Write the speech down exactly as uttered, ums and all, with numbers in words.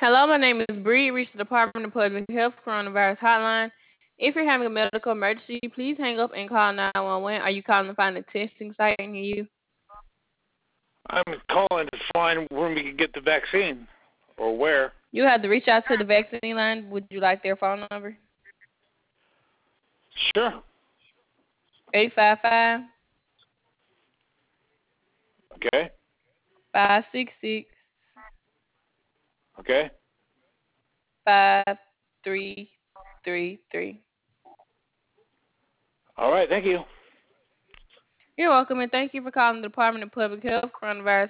Hello, my name is Bree. Reach the Department of Public Health Coronavirus Hotline. If you're having a medical emergency, please hang up and call nine one one. Are you calling to find a testing site near you? I'm calling to find where we can get the vaccine or where. You have to reach out to the vaccine line. Would you like their phone number? Sure. eight five five, Okay. five six six, Okay. five three three three. All right. Thank you. You're welcome, and thank you for calling the Department of Public Health Coronavirus